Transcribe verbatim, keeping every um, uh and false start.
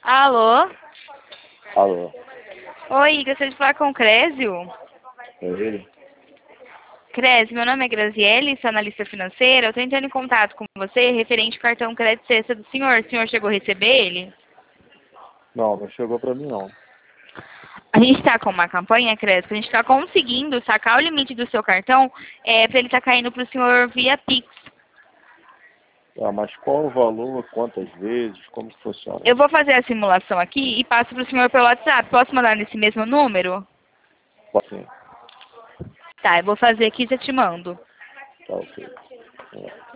Alô? Alô, Oi, gostaria de falar com o Crésio? é ele? Crésio, meu nome é Graziele, sou analista financeira. Eu estou entrando em contato com você referente ao cartão crédito sexta do senhor. O senhor chegou a receber ele? Não, não chegou pra mim não. A gente está com uma campanha, Crésio, que a gente está conseguindo sacar o limite do seu cartão é, para ele estar caindo para o senhor via Pix. Ah, mas qual o valor, quantas vezes, como que funciona? Eu vou fazer a simulação aqui e passo para o senhor pelo WhatsApp. Posso mandar nesse mesmo número? Pode sim, Tá, eu vou fazer aqui e já te mando. tá ok. É.